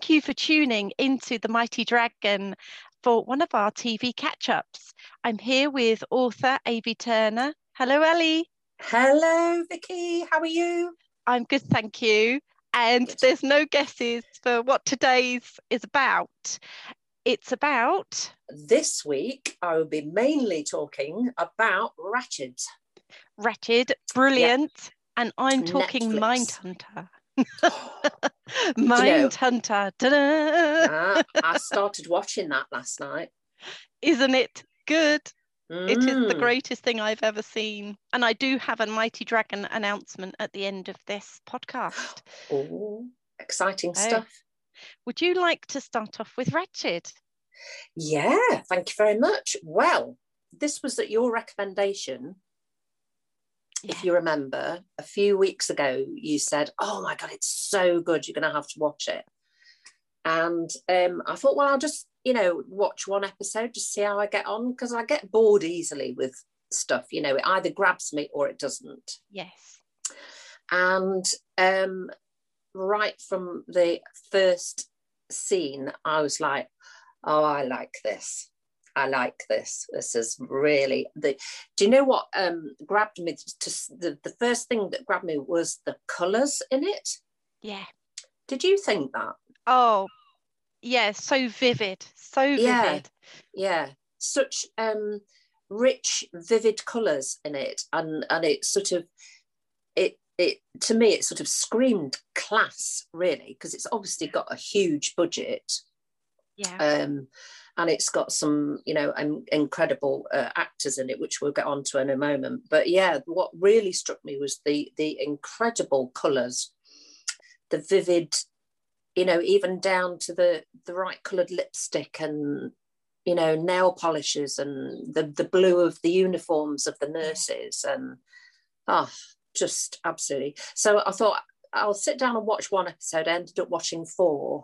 thank you for tuning into The Mighty Dragon for one of our TV catch-ups. I'm here with author Avi Turner. Hello, Ellie. Hello, Vicky. How are you? I'm good, thank you. And Good. There's no guesses for what today's is about. It's about... This week, I will be mainly talking about Ratched. Ratched, brilliant. Yeah. And I'm talking Netflix. Mindhunter. Mindhunter. I started watching that last night. Isn't it good? It is the greatest thing I've ever seen. And I do have a Mighty Dragon announcement at the end of this podcast. Oh, exciting stuff. Would you like to start off with Ratched? Yeah, thank you very much. Well, this was at your recommendation. Yeah. If you remember, a few weeks ago, you said, oh my God, it's so good. You're going to have to watch it. And I thought, well, I'll just, watch one episode, just see how I get on, because I get bored easily with stuff. It either grabs me or it doesn't. Yes. And right from the first scene, I was like, oh, I like this. This is really do you know what grabbed me the first thing that grabbed me was the colours in it. Yeah. Did you think that? Oh, yeah, so vivid. Yeah. Such rich, vivid colours in it, and it sort of it to me it sort of screamed class, really, because it's obviously got a huge budget. Yeah. And it's got some, incredible actors in it, which we'll get onto in a moment. But yeah, what really struck me was the incredible colours, the vivid, even down to the right coloured lipstick and, nail polishes and the blue of the uniforms of the nurses. And, just absolutely. So I thought I'll sit down and watch one episode. I ended up watching 4.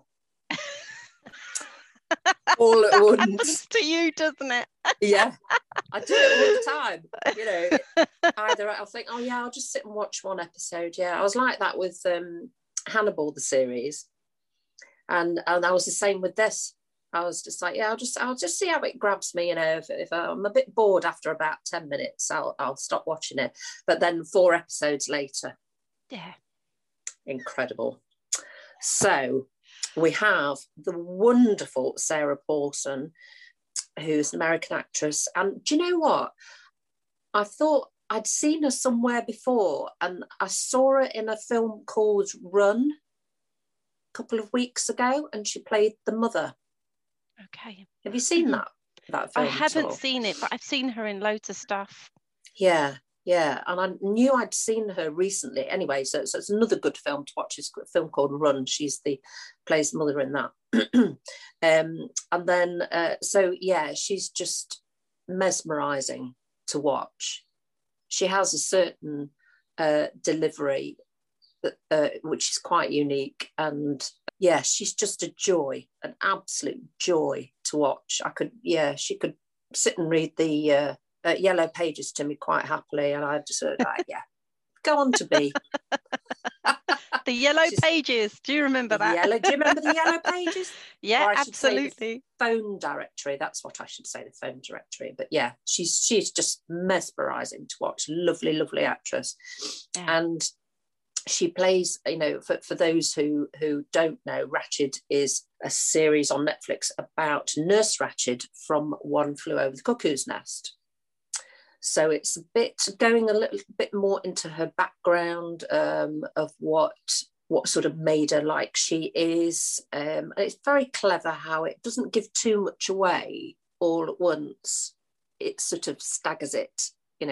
All at once. Happens to you, doesn't it? Yeah, I do it all the time. Either I'll think, oh yeah, I'll just sit and watch one episode. Yeah, I was like that with Hannibal, the series, and I was the same with this. I was just like, yeah, I'll just see how it grabs me. If I'm a bit bored after about 10 minutes, I'll stop watching it. But then 4 episodes later, yeah, incredible. So we have the wonderful Sarah Paulson, who's an American actress. And do you know what? I thought I'd seen her somewhere before, and I saw her in a film called Run a couple of weeks ago, and she played the mother. Okay. Have you seen that film? I haven't seen it, but I've seen her in loads of stuff. Yeah. And I knew I'd seen her recently. Anyway, so it's another good film to watch. It's a film called Run. She's plays mother in that. And then, she's just mesmerising to watch. She has a certain delivery which is quite unique. And yeah, she's just a joy, an absolute joy to watch. She could sit and read the Yellow Pages to me quite happily, and I just like, yeah, go on to be. The Yellow Pages. Do you remember that? Do you remember the Yellow Pages? Yeah, absolutely. Phone directory. That's what I should say, the phone directory. But yeah, she's just mesmerising to watch. Lovely, lovely actress. Yeah. And she plays, for those who don't know, Ratched is a series on Netflix about Nurse Ratched from One Flew Over the Cuckoo's Nest. So it's going a little bit more into her background of what sort of made her like she is. And it's very clever how it doesn't give too much away all at once. It sort of staggers it,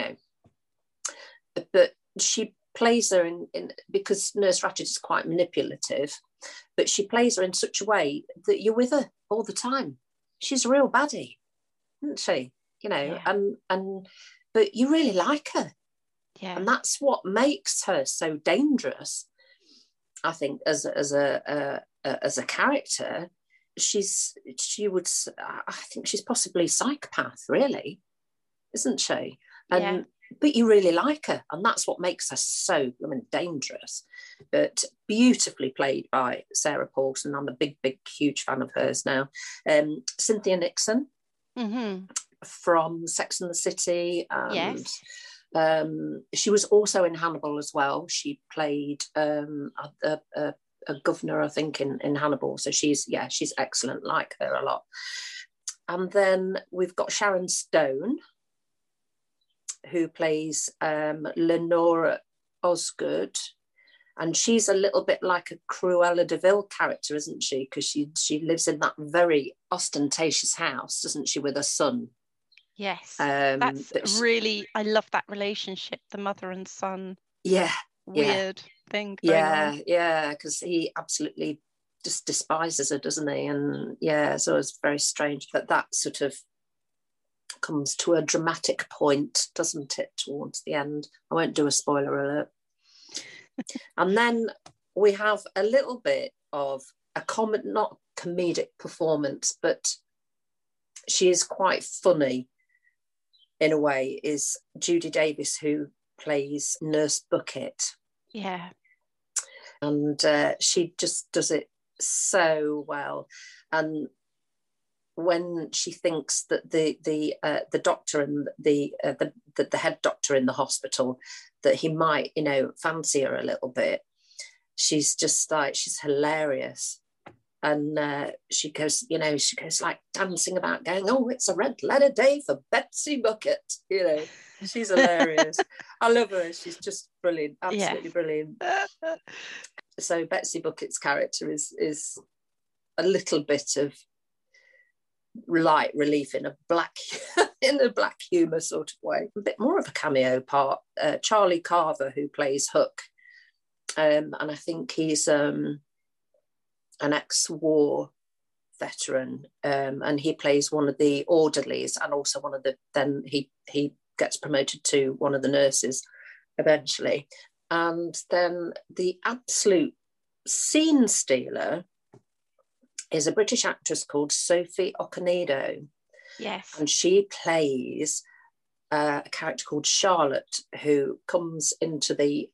But she plays her in because Nurse Ratched is quite manipulative, but she plays her in such a way that you're with her all the time. She's a real baddie, isn't she? Yeah. And but you really like her. Yeah. And that's what makes her so dangerous, I think, as a character. I think she's possibly a psychopath, really, isn't she? And but you really like her, and that's what makes her so dangerous. But beautifully played by Sarah Paulson. I'm a big huge fan of hers now. Cynthia Nixon from Sex and the City, and yes. She was also in Hannibal as well. She played a governor, I think, in Hannibal. So she's excellent. Like her a lot. And then we've got Sharon Stone, who plays Lenora Osgood, and she's a little bit like a Cruella de Vil character, isn't she? Because she lives in that very ostentatious house, doesn't she, with her son? Yes, that's really, I love that relationship, the mother and son. Weird thing going on. Because he absolutely just despises her, doesn't he? And so it's very strange that sort of comes to a dramatic point, doesn't it, towards the end? I won't do a spoiler alert. And then we have a little bit of a not comedic performance, but she is quite funny in a way, is Judy Davis, who plays Nurse Bucket. Yeah. And she just does it so well. And when she thinks that the doctor and the head doctor in the hospital, that he might, fancy her a little bit, she's just like, she's hilarious. And she goes like dancing about, going, "Oh, it's a red letter day for Betsy Bucket." She's hilarious. I love her. She's just brilliant, absolutely brilliant. So Betsy Bucket's character is a little bit of light relief in a black humour sort of way. A bit more of a cameo part. Charlie Carver, who plays Hook, and I think he's an ex-war veteran, and he plays one of the orderlies, and also one of the, then he gets promoted to one of the nurses eventually. And then the absolute scene stealer is a British actress called Sophie Okonedo. Yes. And she plays a character called Charlotte, who comes into the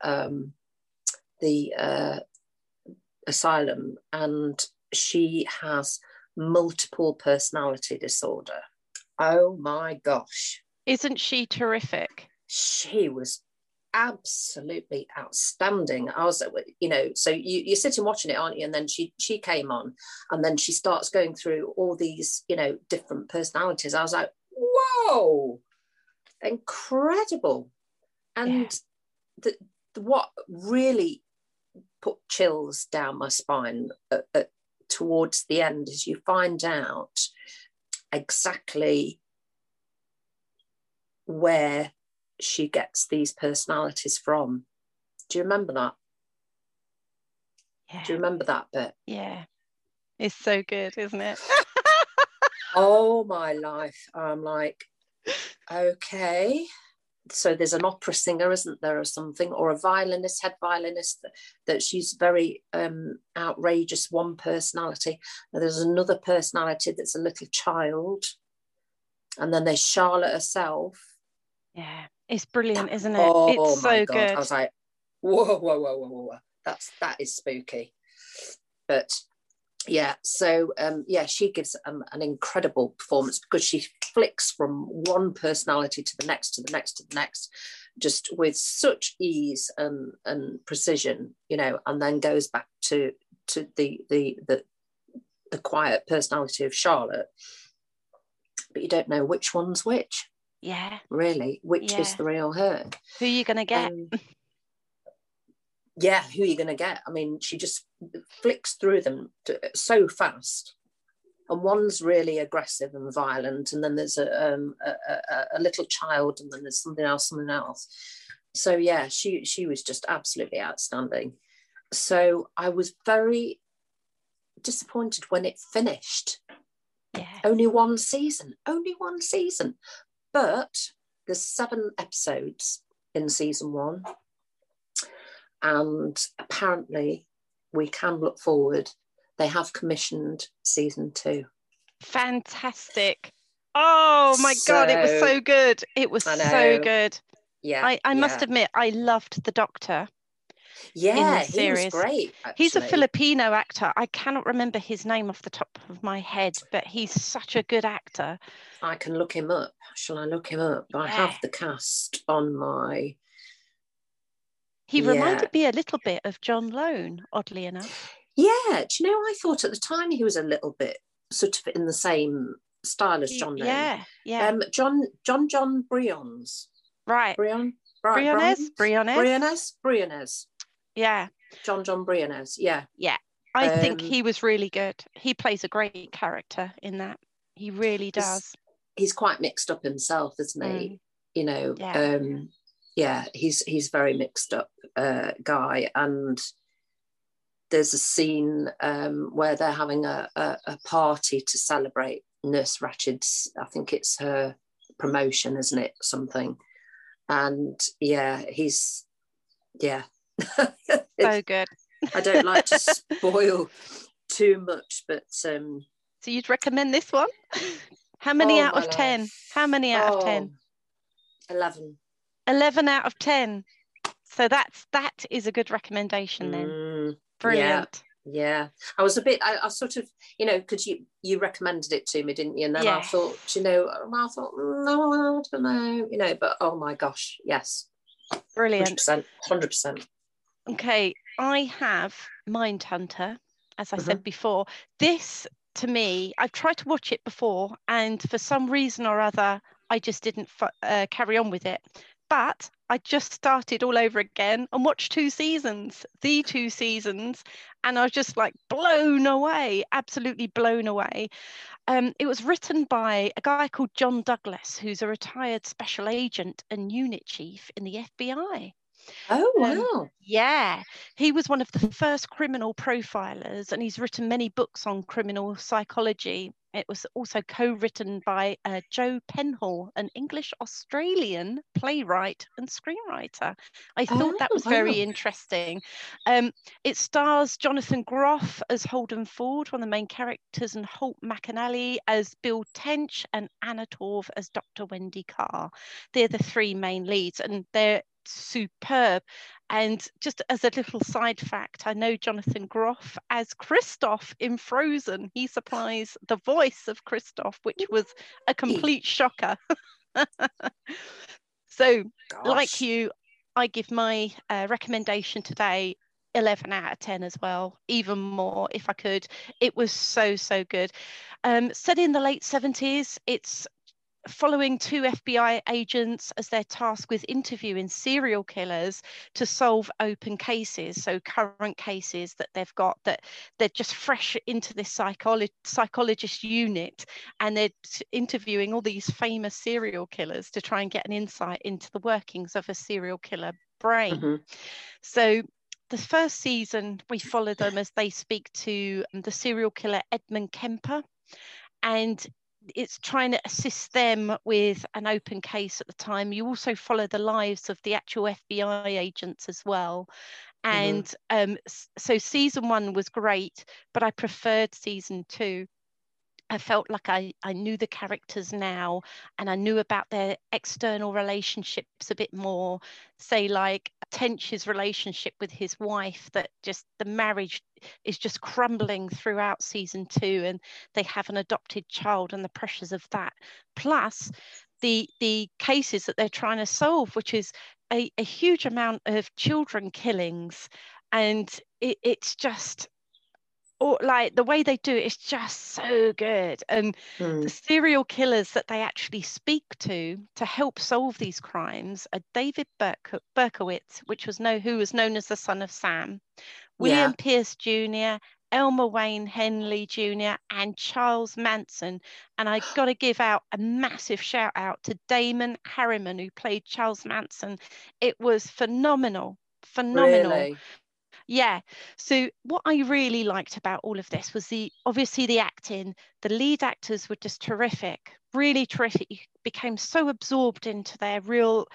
asylum, and she has multiple personality disorder. Oh my gosh. Isn't she terrific? She was absolutely outstanding. I was, so you're sitting watching it, aren't you? And then she came on, and then she starts going through all these, different personalities. I was like, whoa, incredible. And what really put chills down my spine towards the end is you find out exactly where she gets these personalities from. Do you remember that? Yeah. Do you remember that bit? Yeah. It's so good, isn't it? Oh my life. I'm like, okay. So there's an opera singer, isn't there, or something, or a violinist, head violinist, that she's very outrageous, one personality. And there's another personality that's a little child. And then there's Charlotte herself. Yeah, it's brilliant, isn't it? It's so good. I was like, whoa. That is spooky. But so she gives an incredible performance, because she flicks from one personality to the next, to the next, to the next, just with such ease and precision, and then goes back to the quiet personality of Charlotte. But you don't know which one's which. Yeah. Really, which is the real her. Who are you going to get? Who are you going to get? I mean, she just flicks through them so fast. And one's really aggressive and violent, and then there's a little child, and then there's something else. So she was just absolutely outstanding. So I was very disappointed when it finished. Yeah. Only one season. But there's 7 episodes in season 1. And apparently we can look forward. They have commissioned season 2. Fantastic. Oh my God, it was so good. It was so good. Yeah. I must admit, I loved the Doctor. Yeah, he was great, actually. He's a Filipino actor. I cannot remember his name off the top of my head, but he's such a good actor. I can look him up. Shall I look him up? Yeah. I have the cast on my... He reminded me a little bit of John Lone, oddly enough. Yeah, do you know, I thought at the time he was a little bit sort of in the same style as John Lone. Yeah. John Briones. Right. Briones. Yeah. John Briones, yeah. Yeah. I think he was really good. He plays a great character in that. He really does. He's quite mixed up himself, isn't he? You know, he's very mixed up guy. And there's a scene where they're having a party to celebrate Nurse Ratched's, I think it's her promotion, isn't it? Something. And he's so good. I don't like to spoil too much, but so you'd recommend this one? How many out of 10? How many out of 10? 11. 11 out of 10. So that is a good recommendation then. Brilliant. Yeah. I was a bit, I sort of, you know, because you recommended it to me, didn't you? And then I thought, no, I don't know, you know, but oh my gosh, yes. Brilliant. 100%. Okay, I have Mindhunter, as I said before. This, to me, I've tried to watch it before, and for some reason or other, I just didn't carry on with it. But I just started all over again and watched the 2 seasons, and I was just like blown away, absolutely blown away. It was written by a guy called John Douglas, who's a retired special agent and unit chief in the FBI. Oh, wow. Yeah, he was one of the first criminal profilers, and he's written many books on criminal psychology. It was also co-written by Joe Penhall, an English-Australian playwright and screenwriter. I thought that was very interesting. It stars Jonathan Groff as Holden Ford, one of the main characters, and Holt McAnally as Bill Tench, and Anna Torv as Dr. Wendy Carr. They're the 3 main leads, and they're superb. And just as a little side fact, I know Jonathan Groff as Kristoff in Frozen. He supplies the voice of Kristoff, which was a complete shocker. So, like you, I give my recommendation today 11 out of 10 as well, even more if I could. It was so good. Set in the late 70s, it's following 2 FBI agents as they're tasked with interviewing serial killers to solve open cases, so current cases that they've got, that they're just fresh into this psychologist unit, and they're interviewing all these famous serial killers to try and get an insight into the workings of a serial killer brain. So the first season, we follow them as they speak to the serial killer Edmund Kemper, and it's trying to assist them with an open case at the time. You also follow the lives of the actual FBI agents as well. And so season 1 was great, but I preferred season 2. I felt like I knew the characters now, and I knew about their external relationships a bit more. Say like Tench's relationship with his wife, that just the marriage is just crumbling throughout season 2, and they have an adopted child and the pressures of that. Plus the cases that they're trying to solve, which is a huge amount of children killings. And it's just... or like the way they do it is just so good. And the serial killers that they actually speak to help solve these crimes are David Berkowitz, who was known as the son of Sam, William Pierce Jr., Elmer Wayne Henley Jr., and Charles Manson. And I got to give out a massive shout out to Damon Harriman, who played Charles Manson. It was phenomenal. Really? Yeah. So what I really liked about all of this was obviously the acting. The lead actors were just terrific, really terrific. You became so absorbed into their real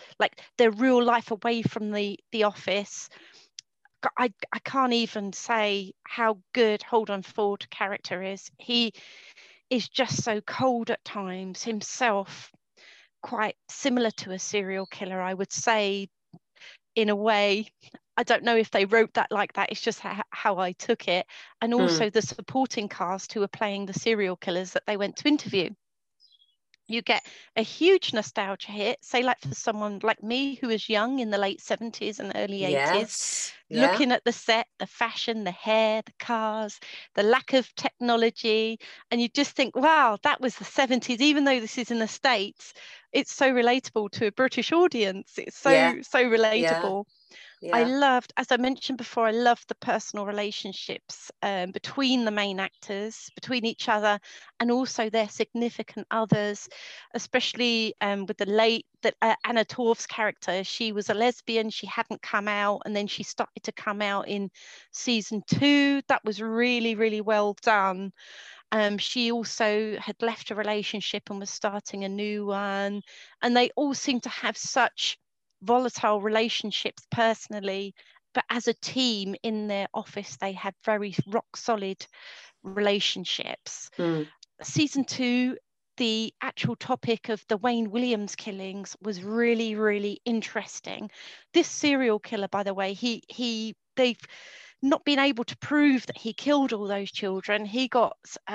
life away from the office. I can't even say how good Holden Ford character is. He is just so cold at times himself, quite similar to a serial killer, I would say, in a way. I don't know if they wrote that like that. It's just how I took it. And also the supporting cast who were playing the serial killers that they went to interview. You get a huge nostalgia hit, say like for someone like me who was young in the late 70s and early 80s, looking at the set, the fashion, the hair, the cars, the lack of technology, and you just think, wow, that was the 70s. Even though this is in the States, it's so relatable to a British audience. It's so relatable. I loved, as I mentioned before, I loved the personal relationships between the main actors, between each other, and also their significant others, especially with Anna Torv's character. She was a lesbian, she hadn't come out, and then she started to come out in season 2. That was really, really well done. She also had left a relationship and was starting a new one, and they all seemed to have such volatile relationships personally, but as a team in their office they had very rock solid relationships. Season 2, the actual topic of the Wayne Williams killings was really, really interesting. This serial killer, by the way, they've not been able to prove that he killed all those children. He got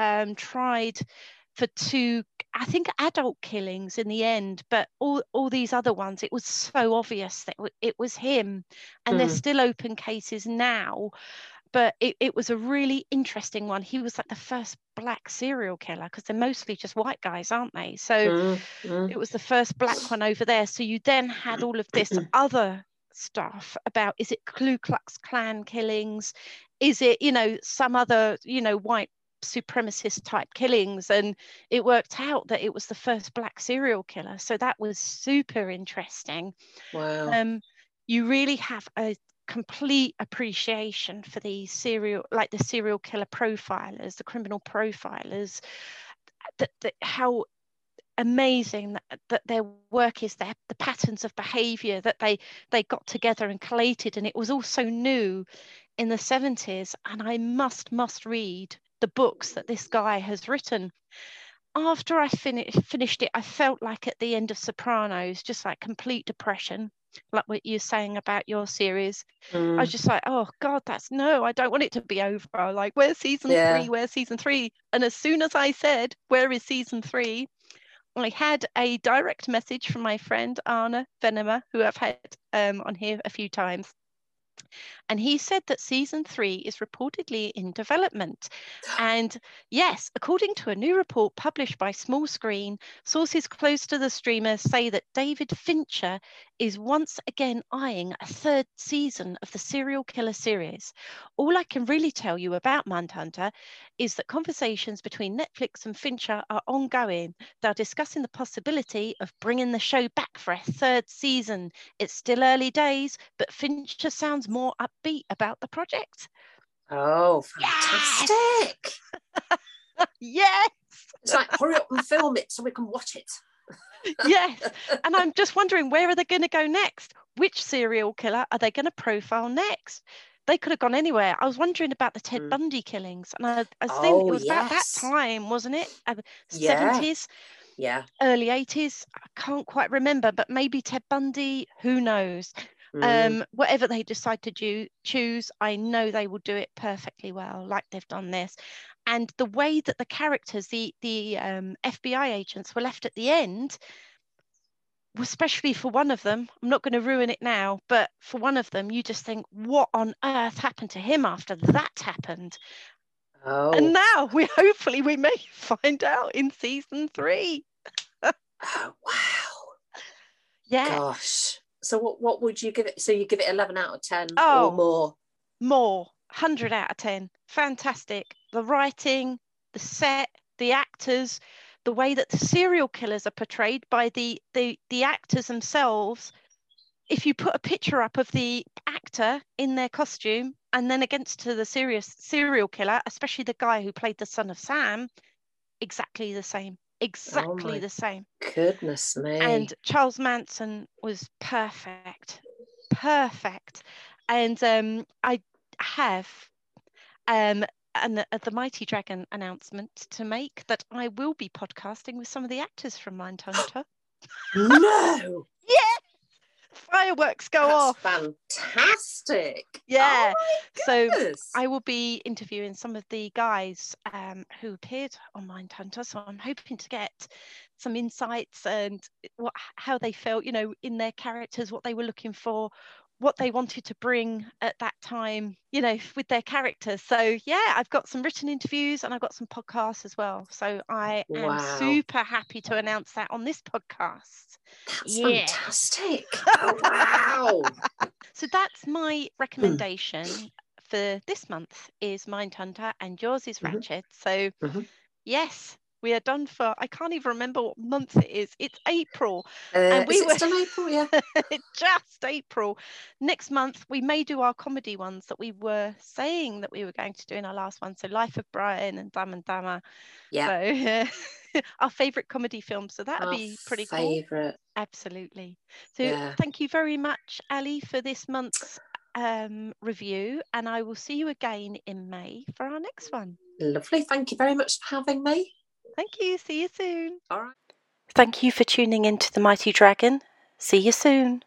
tried for 2, I think, adult killings in the end, but all these other ones, it was so obvious that it was him. And there's still open cases now, but it was a really interesting one. He was like the first black serial killer, because they're mostly just white guys, aren't they? So it was the first black one over there. So you then had all of this other stuff about, is it Ku Klux Klan killings? Is it, some other, white supremacist type killings? And it worked out that it was the first black serial killer. So that was super interesting. Wow. You really have a complete appreciation for the serial killer profilers, the criminal profilers, that how amazing that their work is there, the patterns of behavior that they got together and collated. And it was also new in the 70s, and I must read the books that this guy has written. After I finished it, I felt like at the end of Sopranos, just like complete depression, like what you're saying about your series. I was just like, oh God, I don't want it to be over. Like, where's season 3? Where's season 3? And as soon as I said, where is season 3? I had a direct message from my friend Arne Venema, who I've had on here a few times. And he said that season 3 is reportedly in development. And yes, according to a new report published by Small Screen, sources close to the streamer say that David Fincher is once again eyeing a 3rd season of the serial killer series. All I can really tell you about Mindhunter is that conversations between Netflix and Fincher are ongoing. They're discussing the possibility of bringing the show back for a 3rd season. It's still early days, but Fincher sounds more upbeat about the project. Oh, fantastic. Yes. It's like, hurry up and film it so we can watch it. Yes. And I'm just wondering, where are they going to go next? Which serial killer are they going to profile next? They could have gone anywhere. I was wondering about the Ted Bundy killings, and I think it was about that time, wasn't it? 70s, early 80s. I can't quite remember, but maybe Ted Bundy, who knows? Whatever they decide to choose, I know they will do it perfectly well, like they've done this. And the way that the characters, the FBI agents, were left at the end, especially for one of them, I'm not going to ruin it now, but for one of them, you just think, what on earth happened to him after that happened? And now we may find out in season 3. Oh, wow. Yeah. Gosh. So what would you give it? So you give it 11 out of 10 or more? More. 100 out of 10. Fantastic. The writing, the set, the actors, the way that the serial killers are portrayed by the actors themselves. If you put a picture up of the actor in their costume and then against to the serial killer, especially the guy who played the son of Sam, exactly the same. Exactly the same. Goodness me. And Charles Manson was perfect. And I have the Mighty Dragon announcement to make, that I will be podcasting with some of the actors from Mindhunter. No. Yeah. Fireworks go off. Fantastic. Yeah. Oh so I will be interviewing some of the guys who appeared on Mindhunter. So I'm hoping to get some insights and how they felt, in their characters, what they were looking for, what they wanted to bring at that time, with their characters. So yeah, I've got some written interviews and I've got some podcasts as well. So I am super happy to announce that on this podcast. That's fantastic. Oh, wow. So that's my recommendation for this month is Mindhunter, and yours is Ratched. So yes, we are done for, I can't even remember what month it is. It's April. And we were still April, yeah. Just April. Next month, we may do our comedy ones that we were saying that we were going to do in our last one. So Life of Brian and Dumb and Dumber. Yeah. So our favourite comedy films. So that'd be pretty cool. Absolutely. So thank you very much, Ali, for this month's review. And I will see you again in May for our next one. Lovely. Thank you very much for having me. Thank you. See you soon. All right. Thank you for tuning in to The Mighty Dragon. See you soon.